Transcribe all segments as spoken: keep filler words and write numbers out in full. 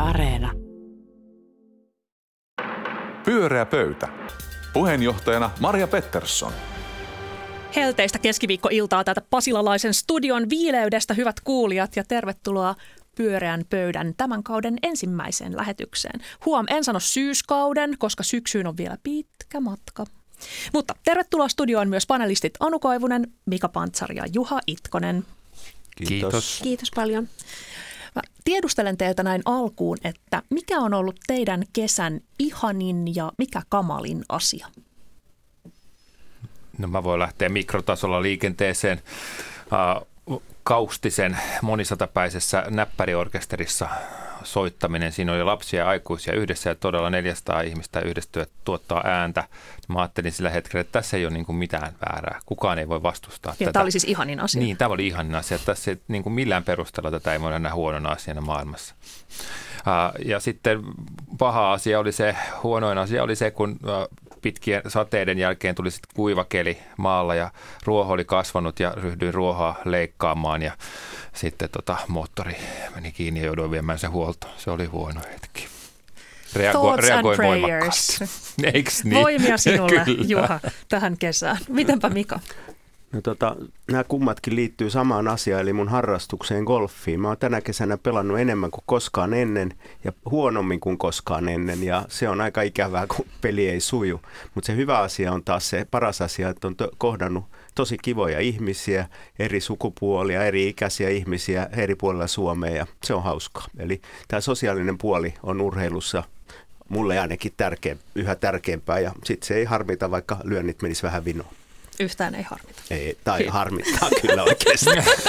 Areena. Pyöreä pöytä. Puheenjohtajana Marja Pettersson. Helteistä keskiviikkoiltaa täältä Pasilalaisen studion viileydestä, hyvät kuulijat, ja tervetuloa Pyöreän pöydän tämän kauden ensimmäiseen lähetykseen. Huom, en sano syyskauden, koska syksyyn on vielä pitkä matka. Mutta tervetuloa studioon myös panelistit Anu Koivunen, Mika Pantsari ja Juha Itkonen. Kiitos. Kiitos paljon. Mä tiedustelen teiltä näin alkuun, että mikä on ollut teidän kesän ihanin ja mikä kamalin asia? No mä voin lähteä mikrotasolla liikenteeseen. Uh, Kaustisen monisatapäisessä näppäriorkesterissa soittaminen. Siinä oli lapsia ja aikuisia yhdessä ja todella neljäsataa ihmistä yhdessä tuottaa ääntä. Mä ajattelin sillä hetkellä, että tässä ei ole niin kuin mitään väärää. Kukaan ei voi vastustaa ja tätä. Tämä oli siis ihanin asia. Niin, tämä oli ihanin asia. Tässä ei, niin kuin millään perusteella tätä ei voida nähdä huonona asiana maailmassa. Uh, ja sitten paha asia oli se, huonoin asia oli se, kun uh, pitkien sateiden jälkeen tuli sitten kuiva keli maalla ja ruoho oli kasvanut ja ryhdyin ruohoa leikkaamaan ja sitten tota, moottori meni kiinni ja jouduin viemään sen huoltoon. Se oli huono hetki. Reago- Thoughts and reagoin prayers. Eiks niin? Voimia sinulle, Kyllä. Juha, tähän kesään. Mitenpä Mika? No tota, nämä kummatkin liittyy samaan asiaan, eli mun harrastukseen golfiin. Mä oon tänä kesänä pelannut enemmän kuin koskaan ennen ja huonommin kuin koskaan ennen. Ja se on aika ikävää, kun peli ei suju. Mutta se hyvä asia on taas se paras asia, että on to- kohdannut tosi kivoja ihmisiä, eri sukupuolia, eri ikäisiä ihmisiä eri puolilla Suomea ja se on hauskaa. Eli tämä sosiaalinen puoli on urheilussa mulle ainakin tärkeä, yhä tärkeämpää ja sitten se ei harmita, vaikka lyönnit menis vähän vinoon. Yhtään ei harmita. Ei, tai harmittaa kyllä oikeasti.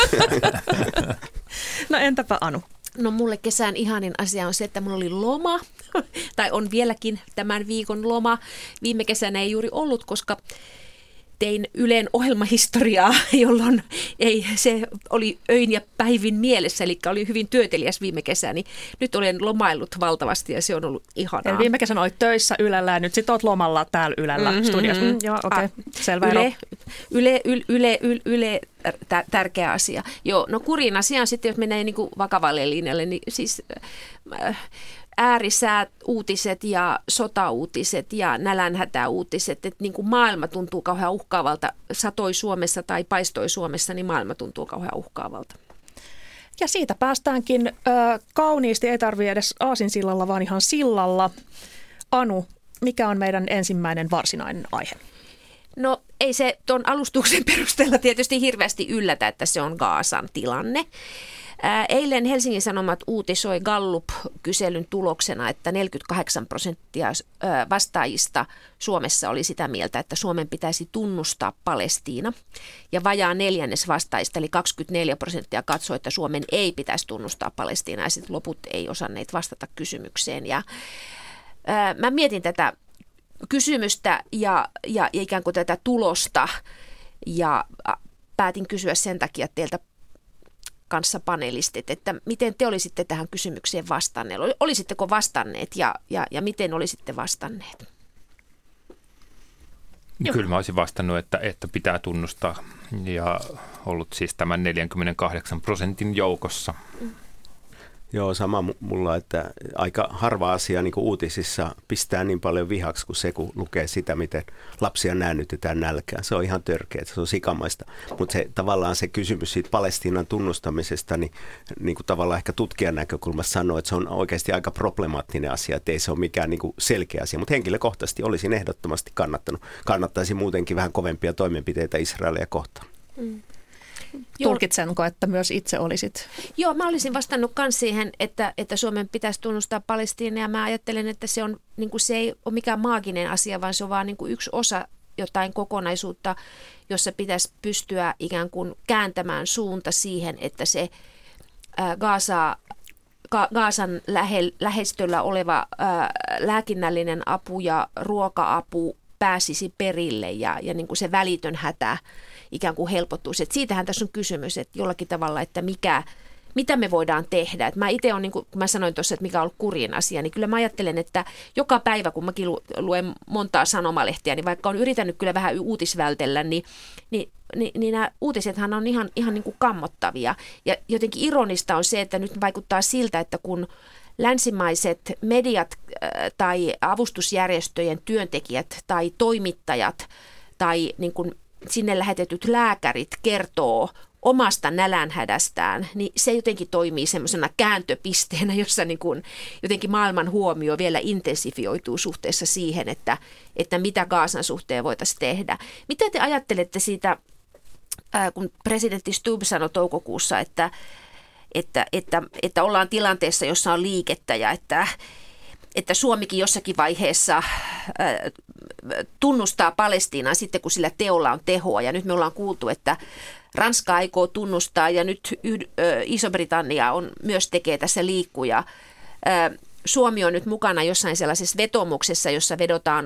No entäpä Anu? No mulle kesän ihanin asia on se, että mulla oli loma, tai on vieläkin tämän viikon loma. Viime kesänä ei juuri ollut, koska tein Ylen ohjelmahistoriaa, jolloin ei, se oli öin ja päivin mielessä, eli oli hyvin työteliäs viime kesä, niin nyt olen lomaillut valtavasti ja se on ollut ihanaa. Eli viime kesänä olit töissä Ylellä ja nyt sitten olet lomalla täällä Ylellä mm-hmm. studiossa. Mm, joo, okei, okay. Selvä ero. Yle, yle, yle, yle, yle, yle tä, tärkeä asia. Joo, no kurin asia on sitten, jos menee niin kuin vakavalle linjalle, niin siis Äh, äärisäät uutiset ja sotauutiset ja nälänhätäuutiset, että niin kuin maailma tuntuu kauhean uhkaavalta, satoi Suomessa tai paistoi Suomessa, niin maailma tuntuu kauhean uhkaavalta. Ja siitä päästäänkin ö, kauniisti, ei tarvitse edes aasinsillalla, vaan ihan sillalla. Anu, mikä on meidän ensimmäinen varsinainen aihe? No ei se tuon alustuksen perusteella tietysti hirveästi yllätä, että se on Gazan tilanne. Eilen Helsingin Sanomat uutisoi Gallup-kyselyn tuloksena, että neljäkymmentäkahdeksan prosenttia vastaajista Suomessa oli sitä mieltä, että Suomen pitäisi tunnustaa Palestiina. Ja vajaa neljännes vastaajista, eli kaksikymmentäneljä prosenttia katsoi, että Suomen ei pitäisi tunnustaa Palestiinaa, ja sitten loput ei osanneet vastata kysymykseen. Ja, ää, mä mietin tätä kysymystä ja, ja ikään kuin tätä tulosta, ja päätin kysyä sen takia teiltä kanssa panelistit, että miten te olisitte tähän kysymykseen vastanneet? Olisitteko vastanneet ja, ja, ja miten olisitte vastanneet? Kyllä mä olisin vastannut, että, että pitää tunnustaa ja ollut siis tämän neljänkymmenenkahdeksan prosentin joukossa. Mm. Joo, sama mulla, että aika harva asia niin kuin uutisissa pistää niin paljon vihaksi kuin se, kun lukee sitä, miten lapsia näännytetään nälkään. Se on ihan törkeä, se on sikamaista. Mutta se, tavallaan se kysymys siitä Palestiinan tunnustamisesta, niin, niin kuin tavallaan ehkä tutkijan näkökulmasta sanoo, että se on oikeasti aika problemaattinen asia, että ei se ole mikään niin kuin selkeä asia. Mutta henkilökohtaisesti olisin ehdottomasti kannattanut. Kannattaisi muutenkin vähän kovempia toimenpiteitä Israelia kohtaan. Mm. Tulkitsenko, että myös itse olisit? Joo, mä olisin vastannut myös siihen, että, että Suomen pitäisi tunnustaa Palestiina, ja mä ajattelen, että se, on, niin kuin se ei ole mikään maaginen asia, vaan se on vaan niin kuin yksi osa jotain kokonaisuutta, jossa pitäisi pystyä ikään kuin kääntämään suunta siihen, että se ää, Gaza, Ga, Gazan lähe, lähestöllä oleva ää, lääkinnällinen apu ja ruoka-apu pääsisi perille ja, ja niin kuin se välitön hätä ikään kuin helpottuisi. Et siitähän tässä on kysymys, että jollakin tavalla, että mikä, mitä me voidaan tehdä. Et mä itse olen, niin kuin mä sanoin tuossa, että mikä on ollut kurjin asia, niin kyllä mä ajattelen, että joka päivä, kun mäkin luen montaa sanomalehtiä, niin vaikka on yrittänyt kyllä vähän uutisvältellä, niin, niin, niin, niin nämä uutisethan on ihan, ihan niin kuin kammottavia. Ja jotenkin ironista on se, että nyt vaikuttaa siltä, että kun länsimaiset mediat tai avustusjärjestöjen työntekijät tai toimittajat tai niin kuin sinne lähetetyt lääkärit kertoo omasta nälänhädästään, niin se jotenkin toimii semmoisena kääntöpisteenä, jossa niin kuin jotenkin maailman huomio vielä intensifioituu suhteessa siihen, että, että mitä Gazan suhteen voitaisiin tehdä. Mitä te ajattelette siitä, kun presidentti Stubb sanoi toukokuussa, että, että, että, että ollaan tilanteessa, jossa on liikettä ja että, että Suomikin jossakin vaiheessa tunnustaa Palestiinan sitten, kun sillä teolla on tehoa. Ja nyt me ollaan kuultu, että Ranska aikoo tunnustaa ja nyt Iso-Britannia on myös tekee tässä liikkuja. Suomi on nyt mukana jossain sellaisessa vetomuksessa, jossa vedotaan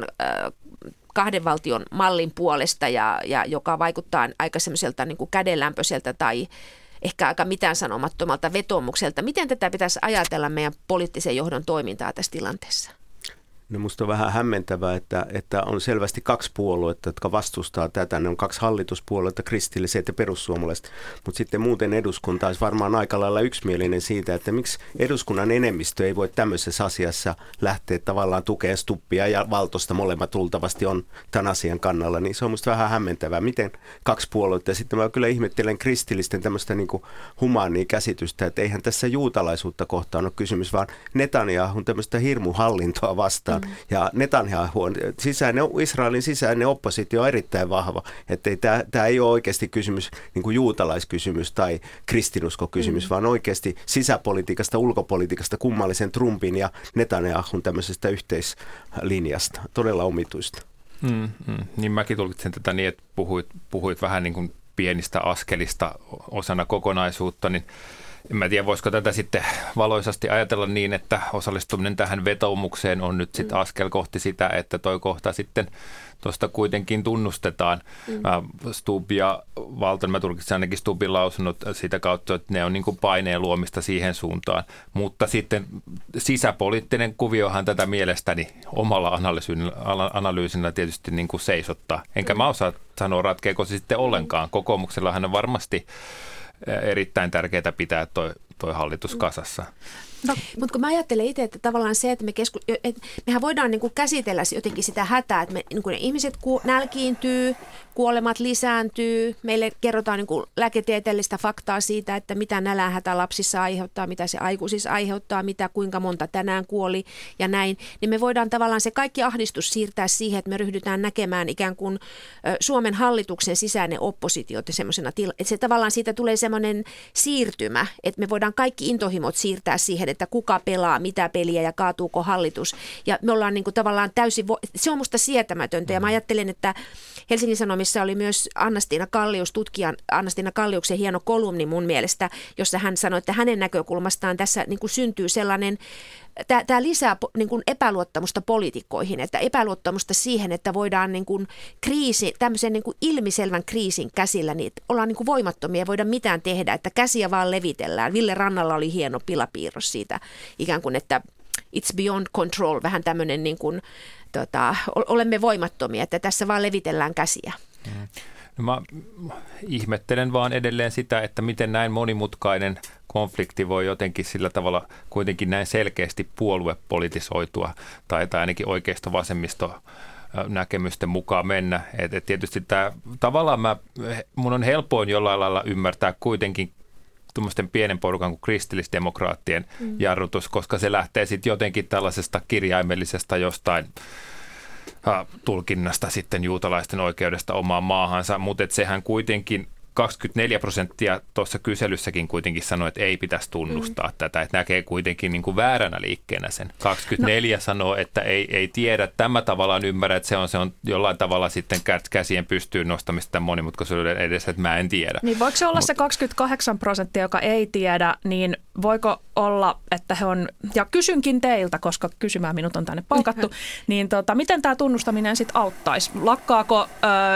kahden valtion mallin puolesta ja, ja joka vaikuttaa aika semmoiselta niin kuin kädenlämpöiseltä tai ehkä aika mitään sanomattomalta vetomukselta. Miten tätä pitäisi ajatella meidän poliittisen johdon toimintaa tässä tilanteessa? No musta on vähän hämmentävää, että, että on selvästi kaksi puoluetta, jotka vastustaa tätä. Ne on kaksi hallituspuoluetta, kristilliset ja perussuomalaiset. Mutta sitten muuten eduskunta olisi varmaan aika lailla yksimielinen siitä, että miksi eduskunnan enemmistö ei voi tämmöisessä asiassa lähteä tavallaan tukemaan Stubbia ja Valtosta, molemmat luultavasti on tämän asian kannalla. Niin se on musta vähän hämmentävää, miten kaksi puoluetta. Ja sitten mä kyllä ihmettelen kristillisten tämmöistä niin kuin humaania käsitystä, että eihän tässä juutalaisuutta kohtaan ole kysymys, vaan Netanyahun tämmöistä hirmuhallintoa vastaan. Ja Netanyahu on sisäinen, Israelin sisäinen oppositio on erittäin vahva, että tämä ei ole oikeasti kysymys niin kuin juutalaiskysymys tai kristinuskokysymys, mm. vaan oikeasti sisäpolitiikasta, ulkopolitiikasta, kummallisen Trumpin ja Netanyahun tämmöisestä yhteislinjasta. Todella omituista. Mm, mm. Niin mäkin tulkitsen tätä niin, että puhuit, puhuit vähän niin kuin pienistä askelista osana kokonaisuutta, niin en mä tiedä, voisiko tätä sitten valoisasti ajatella niin, että osallistuminen tähän vetoumukseen on nyt sitten askel kohti sitä, että toi kohta sitten tuosta kuitenkin tunnustetaan. Mm. Stubb ja Valton, mä tulkitsin ainakin Stubbin lausunut sitä kautta, että ne on niin kuin paineen luomista siihen suuntaan. Mutta sitten sisäpoliittinen kuviohan tätä mielestäni omalla analyysinä, analyysinä tietysti niin kuin seisottaa. Enkä mä osaa sanoa, ratkeeko se sitten ollenkaan. Kokoomuksellahan on varmasti erittäin tärkeää pitää toi, toi hallitus kasassa. No, mutta kun mä ajattelen itse, että tavallaan se, että me kesku, että mehän voidaan niin kuin käsitellä jotenkin sitä hätää, että me, niin kuin ne ihmiset ku, nälkiintyy, kuolemat lisääntyy, meille kerrotaan niin kuin lääketieteellistä faktaa siitä, että mitä nälänhätä lapsissa aiheuttaa, mitä se aikuisissa aiheuttaa, mitä kuinka monta tänään kuoli ja näin, niin me voidaan tavallaan se kaikki ahdistus siirtää siihen, että me ryhdytään näkemään ikään kuin Suomen hallituksen sisäinen oppositio, että se tavallaan siitä tulee semmoinen siirtymä, että me voidaan kaikki intohimot siirtää siihen, että kuka pelaa, mitä peliä ja kaatuuko hallitus. Ja me ollaan niin kuin tavallaan täysin, vo- se on musta sietämätöntä. Ja mä ajattelen, että Helsingin Sanomissa oli myös Anna-Stiina Kallius, tutkijan Anna-Stiina Kalliuksen hieno kolumni mun mielestä, jossa hän sanoi, että hänen näkökulmastaan tässä niin kuin syntyy sellainen, tämä lisää niin kuin epäluottamusta poliitikkoihin, että epäluottamusta siihen, että voidaan niin kuin kriisi, tämmöisen niin kuin ilmiselvän kriisin käsillä, niin ollaan niin kuin voimattomia, ei voida mitään tehdä, että käsiä vaan levitellään. Ville Rannalla oli hieno pilapiirros siitä, ikään kuin, että it's beyond control, vähän tämmöinen niin kuin, tota, olemme voimattomia, että tässä vaan levitellään käsiä. Mm. No mä ihmettelen vaan edelleen sitä, että miten näin monimutkainen konflikti voi jotenkin sillä tavalla kuitenkin näin selkeästi puoluepolitisoitua tai, tai ainakin oikeisto-vasemmisto näkemysten mukaan mennä. Et, et tietysti tämä, tavallaan mä, mun on helpoin jollain lailla ymmärtää kuitenkin tuommoisten pienen porukan kuin kristillisdemokraattien mm. jarrutus, koska se lähtee sitten jotenkin tällaisesta kirjaimellisesta jostain tulkinnasta sitten juutalaisten oikeudesta omaan maahansa, mutta sehän kuitenkin kaksikymmentäneljä prosenttia tuossa kyselyssäkin kuitenkin sanoi, että ei pitäisi tunnustaa mm. tätä, että näkee kuitenkin niin kuin vääränä liikkeenä sen. kaksikymmentäneljä no. sanoo, että ei, ei tiedä, tämä tavallaan ymmärrä, että se on, se on jollain tavalla sitten käsien pystyyn nostamista tämän monimutkaisuuden edessä, että mä en tiedä. Niin voiko se olla Mut, se kaksikymmentäkahdeksan prosenttia, joka ei tiedä, niin voiko olla, että he on, ja kysynkin teiltä, koska kysymään minut on tänne palkattu, niin tota, miten tämä tunnustaminen sitten auttaisi? Lakkaako Ö,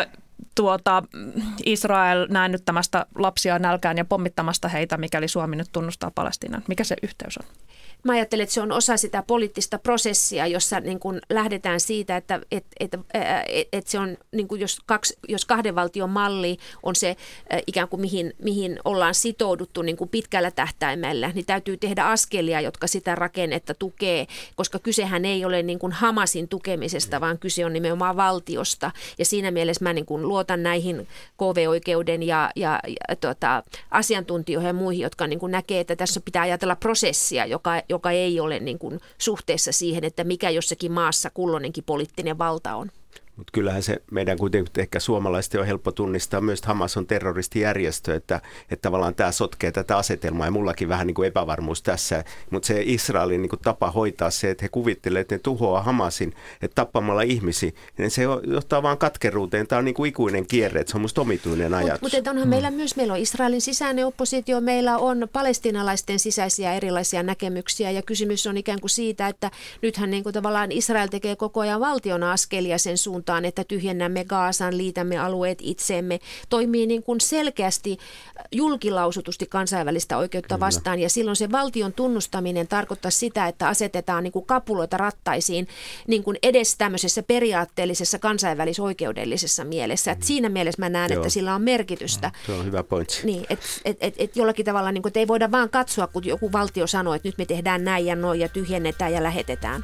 tuota, Israel näännyttämästä lapsia nälkään ja pommittamasta heitä, mikäli Suomi nyt tunnustaa Palestiinan? Mikä se yhteys on? Mä ajattelen, että se on osa sitä poliittista prosessia, jossa niin kuin lähdetään siitä, että et, et, et, et se on, niin kuin jos, kaksi, jos kahden valtion malli on se ikään kuin mihin, mihin ollaan sitouduttu niin kuin pitkällä tähtäimellä, niin täytyy tehdä askelia, jotka sitä rakennetta tukee, koska kysehän ei ole niin kuin Hamasin tukemisesta, vaan kyse on nimenomaan valtiosta. Ja siinä mielessä mä niin kuin luotan näihin K V-oikeuden ja, ja, ja tota, asiantuntijoihin ja muihin, jotka niin kuin näkee, että tässä pitää ajatella prosessia, joka joka ei ole niin kuin suhteessa siihen, että mikä jossakin maassa kulloinenkin poliittinen valta on. Mutta kyllähän se meidän kuitenkin ehkä suomalaisesti on helppo tunnistaa myös, että Hamas on terroristijärjestö, että, että tavallaan tämä sotkee tätä asetelmaa ja mullakin vähän niin kuin epävarmuus tässä. Mutta se Israelin niin kuin tapa hoitaa se, että he kuvittelevat, että ne tuhoaa Hamasin, että tappamalla ihmisiä, niin se johtaa vaan katkeruuteen. Tämä on niin kuin ikuinen kierre, että se on musta omituinen ajatus. Mutta mut onhan mm. meillä myös, meillä on Israelin sisäinen oppositio, meillä on palestiinalaisten sisäisiä erilaisia näkemyksiä ja kysymys on ikään kuin siitä, että nythän niin kuin tavallaan Israel tekee koko ajan valtiona askelia sen suuntaan, että tyhjennämme Gaasan, liitämme alueet itseemme, toimii niin kuin selkeästi julkilausutusti kansainvälistä oikeutta Kyllä. vastaan. Ja silloin se valtion tunnustaminen tarkoittaa sitä, että asetetaan niin kuin kapuloita rattaisiin niin kuin edes tämmöisessä periaatteellisessa kansainvälisoikeudellisessa mielessä. Et siinä mielessä mä näen, Joo. että sillä on merkitystä. No, se on hyvä pointti. Niin, että et, et, et jollakin tavalla niin kuin, et ei voida vaan katsoa, kun joku valtio sanoo, että nyt me tehdään näin ja noin ja tyhjennetään ja lähetetään.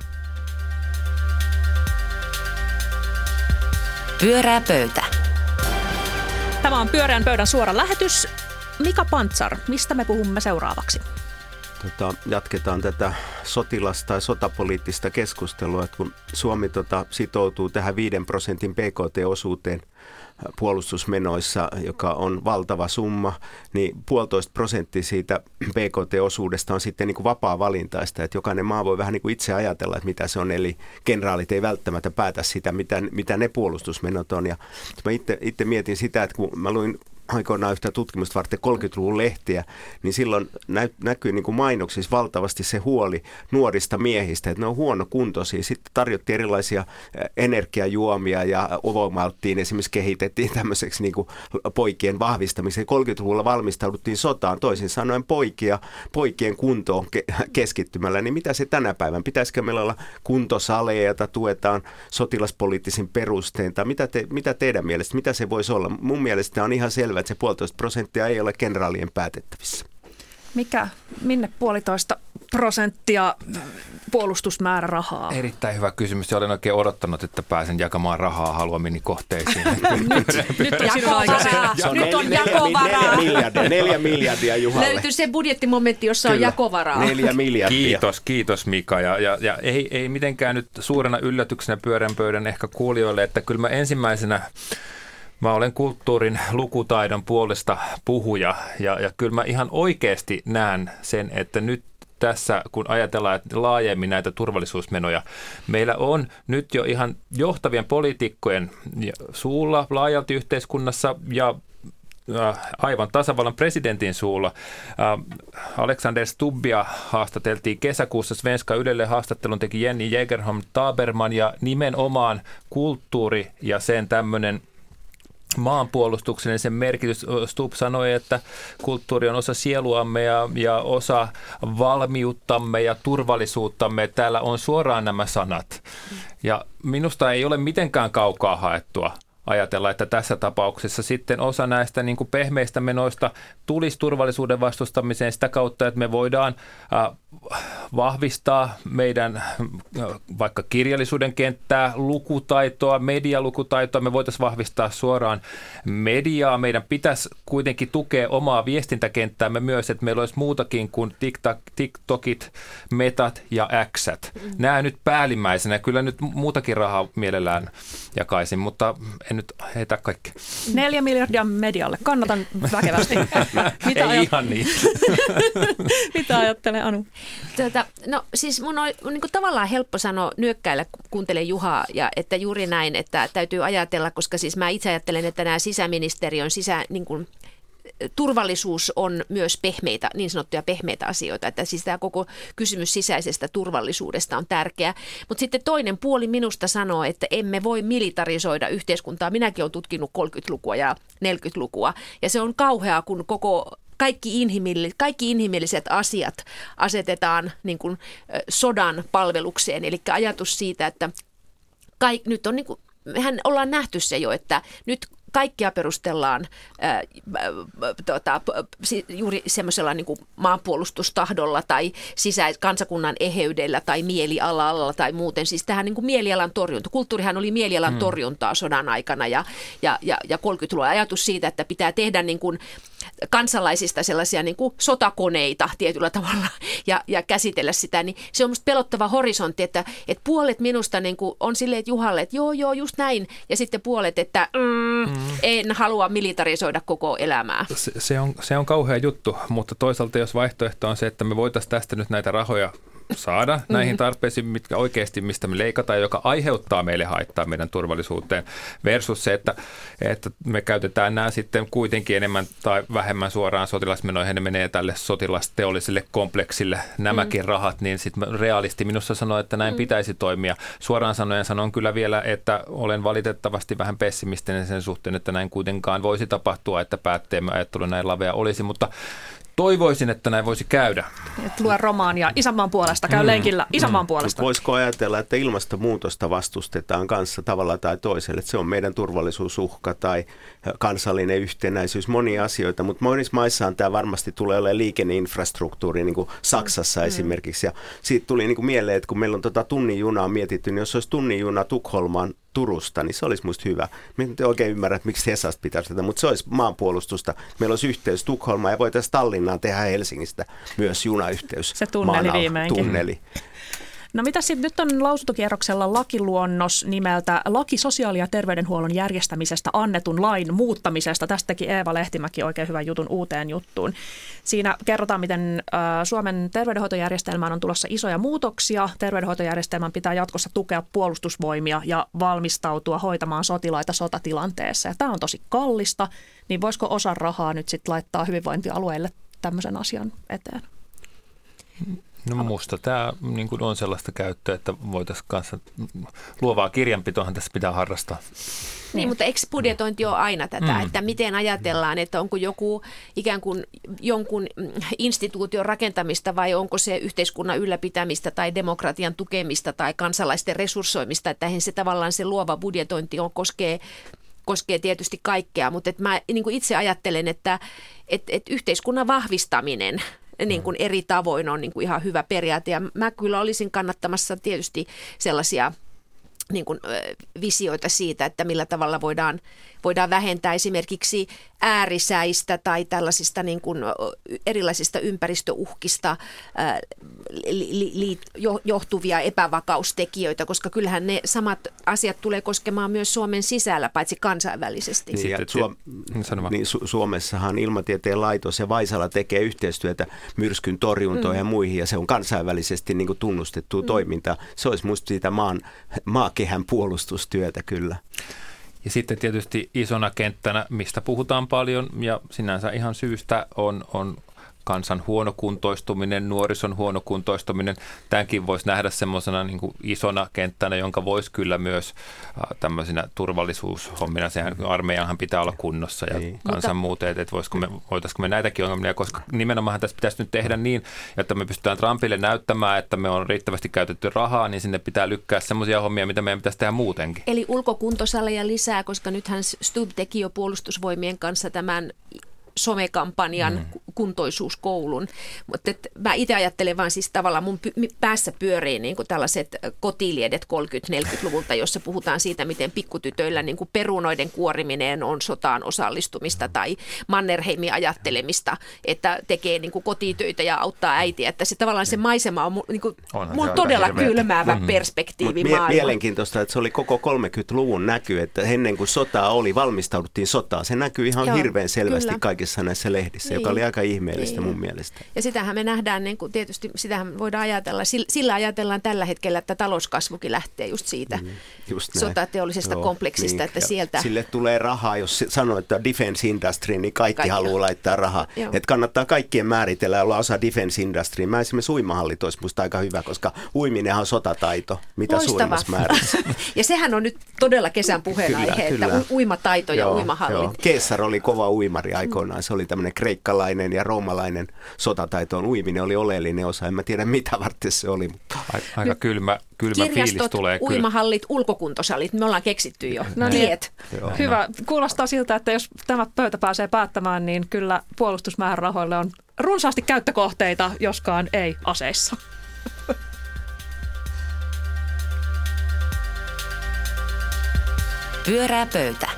Pyörää pöytä. Tämä on Pyöreän pöydän suora lähetys. Mika Pantsar, mistä me puhumme seuraavaksi? Tota, jatketaan tätä sotilas- tai sotapoliittista keskustelua, että kun Suomi tota, sitoutuu tähän viiden prosentin B K T-osuuteen puolustusmenoissa, joka on valtava summa, niin puolitoista prosenttia siitä B K T-osuudesta on sitten niin kuin vapaa-valintaista, että jokainen maa voi vähän niin kuin itse ajatella, että mitä se on, eli kenraalit ei välttämättä päätä sitä, mitä, mitä ne puolustusmenot on. Ja mä itse, itse mietin sitä, että kun mä luin aikoinaan yhtä tutkimusta varten kolmekymmentäluvun lehtiä, niin silloin nä- näkyy niin kuin mainoksissa valtavasti se huoli nuorista miehistä, että ne on huonokuntoisia. Sitten tarjottiin erilaisia energiajuomia ja ovomalttiin esimerkiksi kehitettiin tämmöiseksi niin kuin poikien vahvistamiseksi. kolmekymmentäluvulla valmistauduttiin sotaan, toisin sanoen poikia, poikien kuntoon ke- keskittymällä. Niin mitä se tänä päivänä? Pitäisikö meillä olla kuntosaleja, joita tuetaan sotilaspoliittisin perustein? Tai mitä, te, mitä teidän mielestä? Mitä se voisi olla? Mun mielestä on ihan selvä, että se puolitoista prosenttia ei ole kenraalien päätettävissä. Mikä, minne puolitoista prosenttia puolustusmäärärahaa? Erittäin hyvä kysymys. Olen oikein odottanut, että pääsen jakamaan rahaa haluamini kohteisiin. nyt, nyt on sinun aikasi. Nyt on jakovaraa. Neljä miljardia, neljä miljardia Juhalle. Löytyy se budjettimomentti, jossa Kyllä, on jakovaraa. Neljä miljardia. Kiitos, kiitos Mika. Ja, ja, ja ei, ei mitenkään nyt suurena yllätyksenä Pyöreän pöydän ehkä kuulijoille, että kyllä mä ensimmäisenä Mä olen kulttuurin lukutaidon puolesta puhuja ja, ja kyllä mä ihan oikeasti näen sen, että nyt tässä, kun ajatellaan että laajemmin näitä turvallisuusmenoja, meillä on nyt jo ihan johtavien poliitikkojen suulla laajalti yhteiskunnassa ja aivan tasavallan presidentin suulla. Alexander Stubbia haastateltiin kesäkuussa Svenska Ylelle, haastattelun teki Jenny Jägerholm Taberman ja nimenomaan kulttuuri ja sen tämmöinen maanpuolustuksellinen sen merkitys. Stubb sanoi, että kulttuuri on osa sieluamme ja, ja osa valmiuttamme ja turvallisuuttamme. Täällä on suoraan nämä sanat. Ja minusta ei ole mitenkään kaukaa haettua ajatella, että tässä tapauksessa sitten osa näistä niin kuin pehmeistä menoista tulisi turvallisuuden vastustamiseen sitä kautta, että me voidaan äh, vahvistaa meidän äh, vaikka kirjallisuuden kenttää, lukutaitoa, medialukutaitoa. Me voitaisiin vahvistaa suoraan mediaa. Meidän pitäisi kuitenkin tukea omaa viestintäkenttäämme myös, että meillä olisi muutakin kuin TikTokit, metat ja Xät. Nämä nyt päällimmäisenä. Kyllä nyt muutakin rahaa mielellään jakaisin, mutta en nyt heitä kaikkea. Neljä miljardia medialle. Kannatan väkevästi. Mitä Ei ajat... ihan niin. Mitä ajattelee Anu? Tuota, no siis mun on niin kuin tavallaan helppo sanoa nyökkäillä, kun kuuntelen Juhaa, ja että juuri näin, että täytyy ajatella, koska siis mä itse ajattelen, että nämä sisäministeriön sisä, niin kuin, turvallisuus on myös pehmeitä, niin sanottuja pehmeitä asioita, että siis tämä koko kysymys sisäisestä turvallisuudesta on tärkeä. Mutta sitten toinen puoli minusta sanoo, että emme voi militarisoida yhteiskuntaa. Minäkin olen tutkinut kolmekymmentälukua ja neljäkymmentälukua ja se on kauheaa, kun koko Kaikki, inhimilliset, kaikki inhimilliset asiat asetetaan niin kuin sodan palvelukseen, eli ajatus siitä, että kaik, nyt on niin kuin, mehän ollaan nähty se jo, että nyt kaikkia perustellaan ää, tota, juuri semmoisella niin kuin maanpuolustustahdolla tai sisäis- kansakunnan eheydellä tai mielialalla tai muuten. Siis tähän niin kuin mielialan torjunta. Kulttuurihan oli mielialan hmm. torjuntaa sodan aikana ja, ja, ja, ja kolmekymmentäluvun ajatus siitä, että pitää tehdä niin kuin kansalaisista sellaisia niin kuin sotakoneita tietyllä tavalla ja, ja käsitellä sitä, niin se on musta pelottava horisontti, että, että puolet minusta niin kuin on silleen, että Juhalle, että joo, joo, just näin, ja sitten puolet, että mm, mm. en halua militarisoida koko elämää. Se, se, on, se on kauhea juttu, mutta toisaalta jos vaihtoehto on se, että me voitaisiin tästä nyt näitä rahoja saada näihin tarpeisiin, mitkä oikeasti, mistä me leikataan, joka aiheuttaa meille haittaa meidän turvallisuuteen, versus se, että, että me käytetään nämä sitten kuitenkin enemmän tai vähemmän suoraan sotilasmenoihin, ne menee tälle sotilasteolliselle kompleksille nämäkin mm. rahat, niin sitten realisti minusta sanoo, että näin mm. pitäisi toimia. Suoraan sanoen sanon kyllä vielä, että olen valitettavasti vähän pessimistinen sen suhteen, että näin kuitenkaan voisi tapahtua, että päätteemme ajattelu näin lavea olisi, mutta toivoisin, että näin voisi käydä. Et lue romaania isänmaan puolesta, käy mm. lenkillä isänmaan mm. puolesta. Voisiko ajatella, että ilmastonmuutosta vastustetaan kanssa tavalla tai toisella, että se on meidän turvallisuusuhka tai kansallinen yhtenäisyys, monia asioita, mutta monissa maissahan tämä varmasti tulee olemaan liikenneinfrastruktuuri, niin kuin Saksassa mm. esimerkiksi. Ja siitä tuli niin kuin mieleen, että kun meillä on tota tunnin junaa mietitty, niin jos olisi tunnin juna Tukholmaan Turusta, niin se olisi musta hyvä. Minä en oikein ymmärrä, että miksi Hesasta pitäisi tätä, mutta se olisi maanpuolustusta. Meillä olisi yhteys Tukholmaan ja voitaisiin Tallinnaan tehdä Helsingistä myös junayhteys. Se tunneli viimeinkin. Tunneli. No mitä sitten, nyt on lausuntokierroksella lakiluonnos nimeltä Laki sosiaali- ja terveydenhuollon järjestämisestä annetun lain muuttamisesta. Tästä teki Eeva Lehtimäki oikein hyvän jutun uuteen juttuun. Siinä kerrotaan, miten Suomen terveydenhoitojärjestelmään on tulossa isoja muutoksia. Terveydenhoitojärjestelmän pitää jatkossa tukea puolustusvoimia ja valmistautua hoitamaan sotilaita sotatilanteessa. Ja tämä on tosi kallista, niin voisiko osa rahaa nyt sitten laittaa hyvinvointialueille tämmöisen asian eteen? No musta tämä niin kuin on sellaista käyttöä, että voitaisiin kanssa luovaa kirjanpitoahan tässä pitää harrastaa. Niin, mutta eikö budjetointi ole aina tätä, mm. että miten ajatellaan, että onko joku ikään kuin jonkun instituution rakentamista vai onko se yhteiskunnan ylläpitämistä tai demokratian tukemista tai kansalaisten resurssoimista, että eihän se tavallaan se luova budjetointi on, koskee koskee tietysti kaikkea, mutta et mä niin kuin itse ajattelen, että et, et yhteiskunnan vahvistaminen niin kuin eri tavoin on niin kuin ihan hyvä periaate. Ja mä kyllä olisin kannattamassa tietysti sellaisia niin kuin visioita siitä, että millä tavalla voidaan, voidaan vähentää esimerkiksi äärisäistä tai tällaisista niin kuin erilaisista ympäristöuhkista ää, li, li, jo, johtuvia epävakaustekijöitä, koska kyllähän ne samat asiat tulee koskemaan myös Suomen sisällä, paitsi kansainvälisesti. Niin, ja Suom- niin Su- Suomessahan Ilmatieteen laitos ja Vaisala tekee yhteistyötä myrskyn torjuntoon mm. ja muihin, ja se on kansainvälisesti niin kuin tunnustettua mm. toimintaa. Se olisi musta siitä maan, maakehän puolustustyötä kyllä. Ja sitten tietysti isona kenttänä, mistä puhutaan paljon ja sinänsä ihan syystä, on, on kansan huonokuntoistuminen, nuorison huonokuntoistuminen. Tämänkin voisi nähdä semmoisena niin kuin isona kenttänä, jonka voisi kyllä myös äh, tämmöisenä turvallisuushommina. Sehän armeijanhan pitää olla kunnossa ja niin. kansan muuten, että, että voisiko me, voitaisiko me näitäkin ongelmia, koska nimenomaan tässä pitäisi nyt tehdä niin, että me pystytään Trumpille näyttämään, että me on riittävästi käytetty rahaa, niin sinne pitää lykkää semmoisia hommia, mitä meidän pitäisi tehdä muutenkin. Eli ulkokuntosaleja lisää, koska nythän Stubb teki jo puolustusvoimien kanssa tämän somekampanjan mm. kuntoisuuskoulun, mutta mä itse ajattelen vaan siis tavallaan mun py- päässä pyörii niin kuin tällaiset kotiliedet kolmekymmentä-neljäkymmentäluvulta, jossa puhutaan siitä, miten pikkutytöillä niin kuin perunoiden kuoriminen on sotaan osallistumista tai Mannerheimin ajattelemista, että tekee niin kuin kotitöitä ja auttaa äitiä, että se tavallaan se maisema on niin kuin, mun todella kylmäävä mm. perspektiivi mie- maailma. Mielenkiintoista, että se oli koko kolmekymmentäluvun näky, että ennen kuin sotaa oli, valmistauduttiin sotaan. Se näkyy ihan Joo, hirveän selvästi kyllä. kaikissa kaikissa näissä lehdissä, niin. joka oli aika ihmeellistä niin. mun mielestä. Ja sitähän me nähdään, niin kuin tietysti sitähän voidaan ajatella, sillä ajatellaan tällä hetkellä, että talouskasvukin lähtee just siitä mm, just sotateollisesta Joo, kompleksista, niin. että sieltä... Sille tulee rahaa, jos sanoo, että defense industry, niin kaikki, kaikki haluaa laittaa rahaa. Että kannattaa kaikkien määritellä, olla osa defense industry. Mä esimerkiksi uimahallit olisi musta aika hyvä, koska uiminenhan on sotataito, mitä Loistava. suurimmassa määrässä. Ja sehän on nyt todella kesän puheenaihe, että uimataito ja joo, uimahallit. Joo. Caesar oli kova uimari aikoinaan. Se oli tämmöinen kreikkalainen ja roomalainen sotataitoon. Uiminen oli oleellinen osa. En mä tiedä, mitä varten se oli. Aika nyt kylmä, kylmä fiilis tulee. Uimahallit, ulkokuntosalit. Me ollaan keksitty jo. No niin. Hyvä. Kuulostaa siltä, että jos tämä pöytä pääsee päättämään, niin kyllä puolustusmäärärahoille on runsaasti käyttökohteita, joskaan ei aseissa. Pyörää pöytä.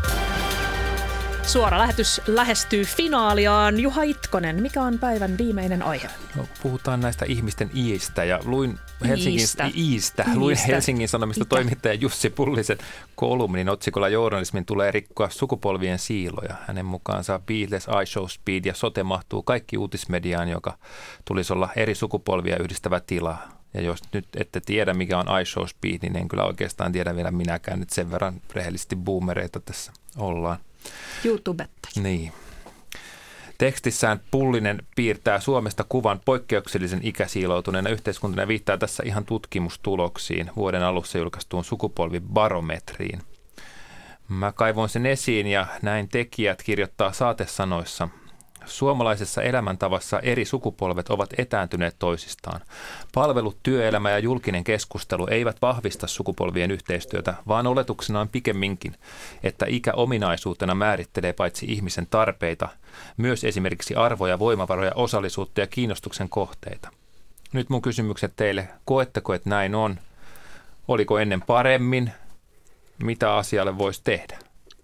Suora lähetys lähestyy finaaliaan. Juha Itkonen, mikä on päivän viimeinen aihe? No, puhutaan näistä ihmisten iistä ja luin Helsingin, iistä. Iistä. Luin Helsingin Sanomista Itä. toimittaja Jussi Pullisen kolumnin otsikolla Journalismin tulee rikkoa sukupolvien siiloja. Hänen mukaansa Beatles, I Show Speed ja sote mahtuu kaikki uutismediaan, joka tulisi olla eri sukupolvia yhdistävä tila. Ja jos nyt ette tiedä, mikä on I Show Speed, niin en kyllä oikeastaan tiedä vielä minäkään. Nyt sen verran rehellisesti boomereita tässä ollaan. YouTubettajia. Niin. Tekstissään Pullinen piirtää Suomesta kuvan poikkeuksellisen ikäsiiloutuneena yhteiskuntana ja viittaa tässä ihan tutkimustuloksiin vuoden alussa julkaistuun sukupolvibarometriin. Mä kaivoin sen esiin ja näin tekijät kirjoittaa saatesanoissa. Suomalaisessa elämäntavassa eri sukupolvet ovat etääntyneet toisistaan. Palvelut, työelämä ja julkinen keskustelu eivät vahvista sukupolvien yhteistyötä, vaan oletuksena on pikemminkin, että ikä ominaisuutena määrittelee paitsi ihmisen tarpeita, myös esimerkiksi arvoja, voimavaroja, osallisuutta ja kiinnostuksen kohteita. Nyt mun kysymykset teille, koetteko, että näin on? Oliko ennen paremmin? Mitä asialle voisi tehdä?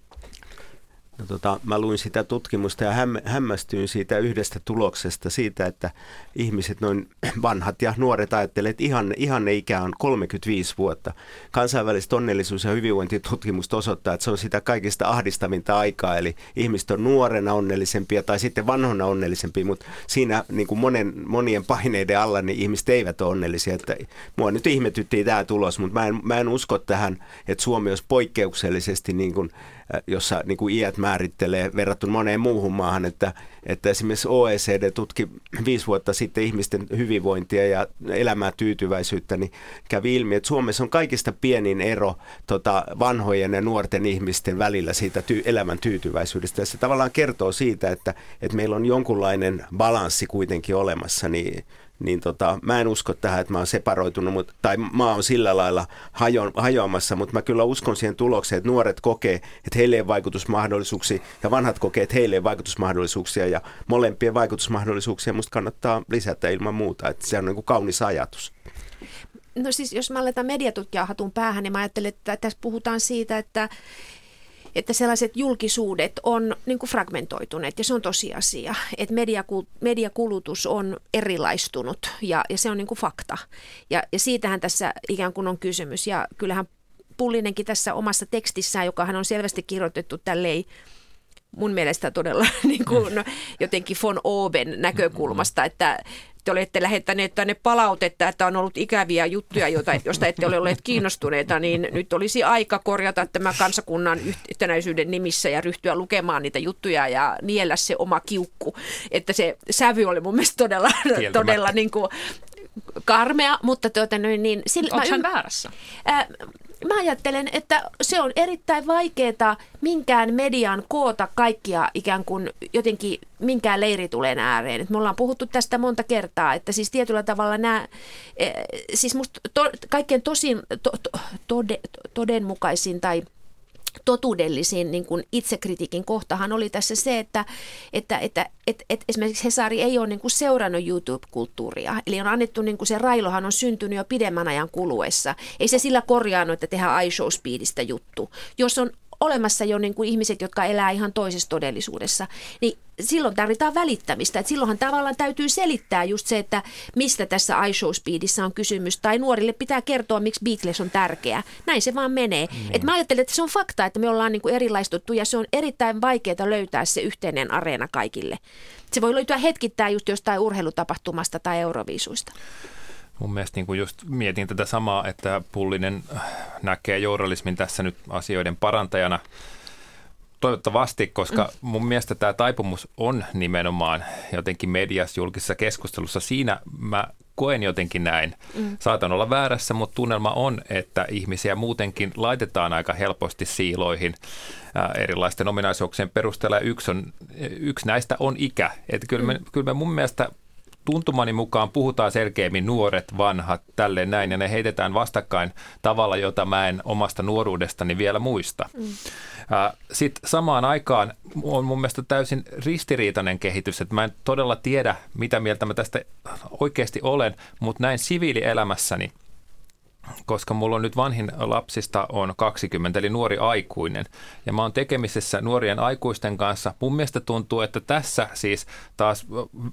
No, tota, mä luin sitä tutkimusta ja häm, hämmästyin siitä yhdestä tuloksesta siitä, että ihmiset, noin vanhat ja nuoret ajattelevat, että ihan, ihanne ikä on kolmekymmentäviisi vuotta. Kansainväliset onnellisuus- ja hyvinvointitutkimukset osoittaa, että se on sitä kaikista ahdistavinta aikaa, eli ihmiset on nuorena onnellisempia tai sitten vanhona onnellisempia, mutta siinä niin kuin monen, monien paineiden alla niin ihmiset eivät ole onnellisia. Että mua nyt ihmetyttiin tämä tulos, mutta mä en, mä en usko tähän, että Suomi olisi poikkeuksellisesti niin kuin jossa niin kuin iät määrittelee verrattuna moneen muuhun maahan, että, että esimerkiksi O E C D tutki viisi vuotta sitten ihmisten hyvinvointia ja elämää tyytyväisyyttä, niin kävi ilmi, että Suomessa on kaikista pienin ero tota, vanhojen ja nuorten ihmisten välillä siitä ty- elämän tyytyväisyydestä. Ja se tavallaan kertoo siitä, että, että meillä on jonkunlainen balanssi kuitenkin olemassa, niin niin tota, mä en usko tähän, että mä oon separoitunut, mutta, tai mä oon sillä lailla hajo, hajoamassa, mutta mä kyllä uskon siihen tulokseen, että nuoret kokee, että heille ei vaikutusmahdollisuuksia, ja vanhat kokee, että heille ei vaikutusmahdollisuuksia, ja molempien vaikutusmahdollisuuksia musta kannattaa lisätä ilman muuta, että se on niin kuin kaunis ajatus. No siis, jos mä aletaan mediatutkijaa hatun päähän, niin mä ajattelen, että tässä puhutaan siitä, että että sellaiset julkisuudet on niin kuin fragmentoituneet ja se on tosiasia, että mediakulutus on erilaistunut ja, ja se on niin kuin fakta. Ja, ja siitähän tässä ikään kuin on kysymys ja kyllähän Pullinenkin tässä omassa tekstissään, joka hän on selvästi kirjoitettu tälleen mun mielestä todella niin kuin jotenkin von Oben näkökulmasta, että te olette lähettäneet tänne palautetta, että on ollut ikäviä juttuja, joista ette ole olleet kiinnostuneita, niin nyt olisi aika korjata tämä kansakunnan yhtenäisyyden nimissä ja ryhtyä lukemaan niitä juttuja ja niellä se oma kiukku. Että se sävy oli mun mielestä todella, todella niin kuin karmea, mutta tuota, niin... Sillä, onko hän ymm, väärässä? Ää, Mä ajattelen, että se on erittäin vaikeaa minkään median koota kaikkia ikään kuin jotenkin minkään leiritulen ääreen. Et me ollaan puhuttu tästä monta kertaa, että siis tietyllä tavalla nämä, siis musta to, kaikkein tosin to, to, tode, todenmukaisin tai totuudellisin niin kuin itsekritiikin kohtahan oli tässä se, että, että, että, että, että esimerkiksi Hesari ei ole niin kuin seurannut YouTube-kulttuuria. Eli on annettu, niin kuin se railohan on syntynyt jo pidemmän ajan kuluessa. Ei se sillä korjaannu, että tehdään I Show Speedistä juttu. Jos on olemassa jo niin kuin ihmiset, jotka elää ihan toisessa todellisuudessa, niin silloin tarvitaan välittämistä. Et silloinhan tavallaan täytyy selittää just se, että mistä tässä iShowSpeedissä on kysymys, tai nuorille pitää kertoa, miksi Beatles on tärkeä. Näin se vaan menee. Mm. Et mä ajattelen, että se on fakta, että me ollaan niin kuin erilaistuttu, ja se on erittäin vaikeaa löytää se yhteinen areena kaikille. Se voi löytyä hetkittäin just jostain urheilutapahtumasta tai Euroviisuista. Mun mielestä niin kuin just mietin tätä samaa, että Pullinen näkee journalismin tässä nyt asioiden parantajana. Toivottavasti, koska mun mielestä tämä taipumus on nimenomaan jotenkin mediassa, julkisessa keskustelussa. Siinä mä koen jotenkin näin. Mm. Saatan olla väärässä, mutta tunnelma on, että ihmisiä muutenkin laitetaan aika helposti siiloihin ää, erilaisten ominaisuuksien perusteella. Yksi, on, yksi näistä on ikä. Että kyllä, me, mm. kyllä me mun mielestä tuntumani mukaan puhutaan selkeämmin nuoret, vanhat, tälleen näin, ja ne heitetään vastakkain tavalla, jota mä en omasta nuoruudestani vielä muista. Mm. Sitten samaan aikaan on mun mielestä täysin ristiriitainen kehitys, että mä en todella tiedä, mitä mieltä mä tästä oikeasti olen, mutta näin siviilielämässäni, koska mulla on nyt vanhin lapsista on kaksikymmentä, eli nuori aikuinen, ja mä oon tekemisessä nuorien aikuisten kanssa. Mun mielestä tuntuu, että tässä siis taas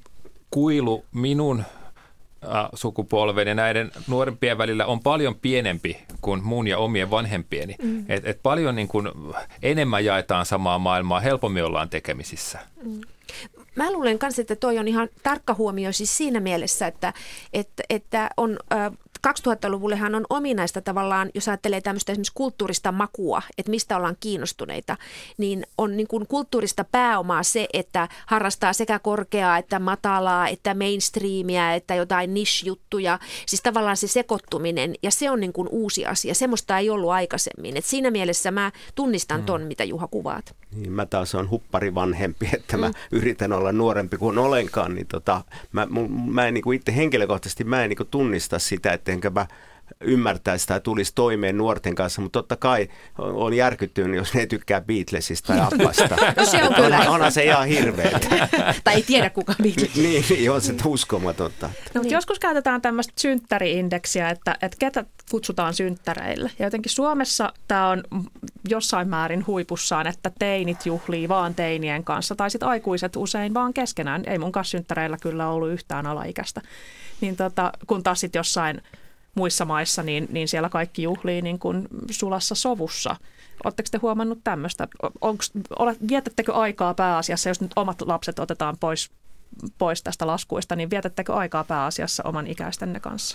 kuilu minun sukupolven ja näiden nuorempien välillä on paljon pienempi kuin mun ja omien vanhempieni. Mm. Et, et paljon niin kuin enemmän jaetaan samaa maailmaa, helpommin ollaan tekemisissä. Mm. Mä luulen myös, että toi on ihan tarkka huomio siis siinä mielessä, että, että, että on... Äh, kaksituhattaluvullehan on ominaista tavallaan, jos ajattelee tämmöistä esimerkiksi kulttuurista makua, että mistä ollaan kiinnostuneita, niin on niin kuin kulttuurista pääomaa se, että harrastaa sekä korkeaa että matalaa, että mainstreamia, että jotain niche-juttuja. Siis tavallaan se sekoittuminen, ja se on niin kuin uusi asia. Semmoista ei ollut aikaisemmin. Et siinä mielessä mä tunnistan ton, mm. mitä Juha kuvaat. Niin, mä taas on huppari vanhempi, että mä mm. yritän olla nuorempi kuin olenkaan. Niin tota, mä, mä en niin kuin itse henkilökohtaisesti mä en niin kuin tunnista sitä, että enkä mä ymmärtäisi tai tulisi toimeen nuorten kanssa, mutta totta kai on järkyttynyt, jos ne tykkää Beatlesista ja Abbasta. No se on kyllä. Onhan se ihan hirveetä. Tai ei tiedä kuka Beatles. Niin, niin, on se uskomatonta. No, niin. Joskus käytetään tämmöistä synttäri-indeksiä, että, että ketä kutsutaan synttäreille. Ja jotenkin Suomessa tämä on jossain määrin huipussaan, että teinit juhlii vaan teinien kanssa, tai sitten aikuiset usein vaan keskenään. Ei mun kanssa synttäreillä kyllä ollut yhtään alaikäistä. Niin tota, kun taas sitten jossain muissa maissa, niin, niin siellä kaikki juhlii niin kuin sulassa sovussa. Oletteko te huomannut tämmöistä? Vietättekö aikaa pääasiassa, jos nyt omat lapset otetaan pois, pois tästä laskuista, niin vietättekö aikaa pääasiassa oman ikäistenne kanssa?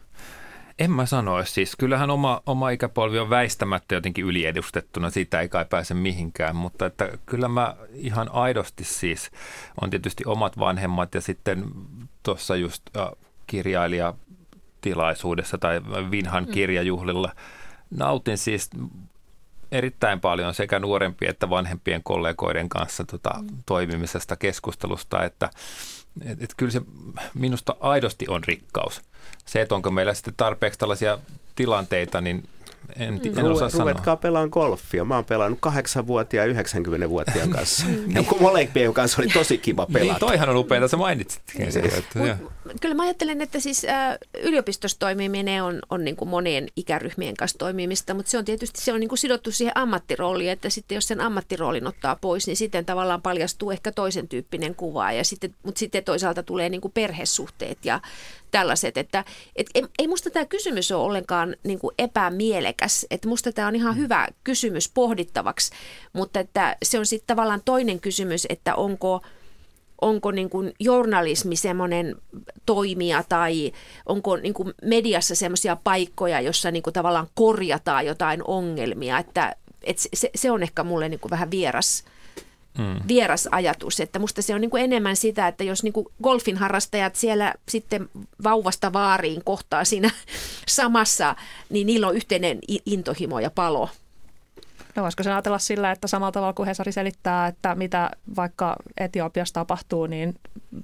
En mä sanoisi. Siis kyllähän oma, oma ikäpolvi on väistämättä jotenkin yliedustettuna, siitä ei kai pääse mihinkään, mutta että kyllä mä ihan aidosti siis on tietysti omat vanhemmat ja sitten tuossa just äh, kirjailija tilaisuudessa tai Vinhan kirjajuhlilla. Nautin siis erittäin paljon sekä nuorempien että vanhempien kollegoiden kanssa tota, toimimisesta, keskustelusta, että et, et kyllä se minusta aidosti on rikkaus. Se, että onko meillä sitten tarpeeksi tällaisia tilanteita, niin en, en Ru- osaa sanoa. Ruvetkaa pelaan golfia. Mä oon pelannut kahdeksanvuotiaan ja yhdeksänkymmentävuotiaan kanssa. Ja kun molempien kanssa oli tosi kiva pelata. Niin, toihan on upeaa, sä mainitsitkin. Kyllä mä ajattelen, että siis ä, yliopistossa toimiminen on, on niin kuin monien ikäryhmien kanssa toimimista, mutta se on tietysti se on niin kuin sidottu siihen ammattirooliin, että sitten jos sen ammattiroolin ottaa pois, niin sitten tavallaan paljastuu ehkä toisen tyyppinen kuva, ja sitten, mutta sitten toisaalta tulee niin kuin perhesuhteet ja tällaiset, että et, ei, ei musta tämä kysymys ole ollenkaan niin kuin epämielekäs, että musta tämä on ihan hyvä kysymys pohdittavaksi, mutta että se on sitten tavallaan toinen kysymys, että onko Onko niin kuin journalismi semmoinen toimija tai onko niin kuin mediassa semmoisia paikkoja, jossa niin kuin tavallaan korjataan jotain ongelmia, että, että se, se on ehkä mulle niin kuin vähän vieras, mm. vieras ajatus, että musta se on niin kuin enemmän sitä, että jos niin kuin golfin harrastajat siellä sitten vauvasta vaariin kohtaa siinä samassa, niin niillä on yhteinen intohimo ja palo. No voisiko se ajatella sillä, että samalla tavalla kuin Hesari selittää, että mitä vaikka Etiopiassa tapahtuu niin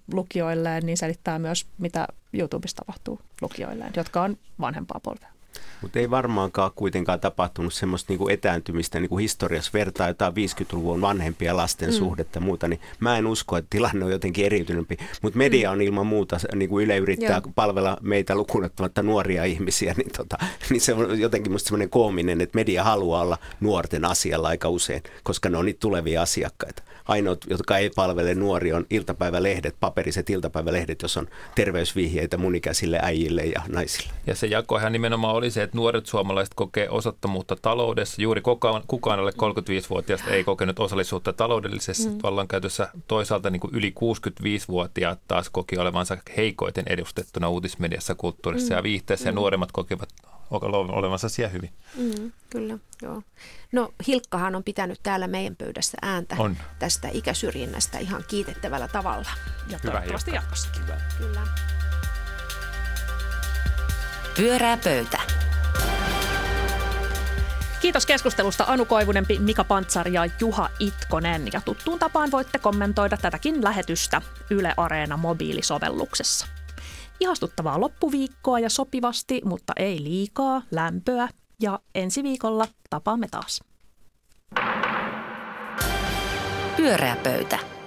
lukijoilleen, niin selittää myös, mitä YouTubessa tapahtuu lukijoilleen, jotka on vanhempaa polvea. Mutta ei varmaankaan kuitenkaan tapahtunut semmoista niinku etääntymistä, niin kuin historiassa vertaa jotain viisikymmentäluvun vanhempia lasten mm. suhdetta ja muuta, niin mä en usko, että tilanne on jotenkin eriytynempi. Mutta media on ilman muuta, niin kuin Yle yrittää Joo. palvella meitä lukuun ottamatta nuoria ihmisiä, niin, tota, niin se on jotenkin musta semmoinen koominen, että media haluaa olla nuorten asialla aika usein, koska ne on niitä tulevia asiakkaita. Ainoat, jotka ei palvele nuoria, on iltapäivälehdet, paperiset iltapäivälehdet, jos on terveysvihjeitä mun ikäisille äijille ja naisille. Ja se jakohan nimenomaan oli se, että nuoret suomalaiset kokee osattomuutta taloudessa. Juuri kukaan, kukaan alle kolmekymmentäviisivuotiaasta ei kokenut osallisuutta taloudellisessa mm. vallankäytössä. Toisaalta niin kuin yli kuusikymmentäviisivuotiaat taas koki olevansa heikoiten edustettuna uutismediassa, kulttuurissa mm. ja viihteessä, ja nuoremmat kokevat olevansa siellä hyvin. Mm, kyllä, joo. No Hilkkahan on pitänyt täällä meidän pöydässä ääntä on. tästä ikäsyrjinnästä ihan kiitettävällä tavalla. Ja toivottavasti jatkossakin. Hyvä. Kyllä. Pyörää pöytä. Kiitos keskustelusta Anu Koivunen, Mika Pantsar ja Juha Itkonen. Ja tuttuun tapaan voitte kommentoida tätäkin lähetystä Yle Areena mobiilisovelluksessa. Ihastuttavaa loppuviikkoa ja sopivasti, mutta ei liikaa, lämpöä. Ja ensi viikolla tapaamme taas. Pyöreä pöytä.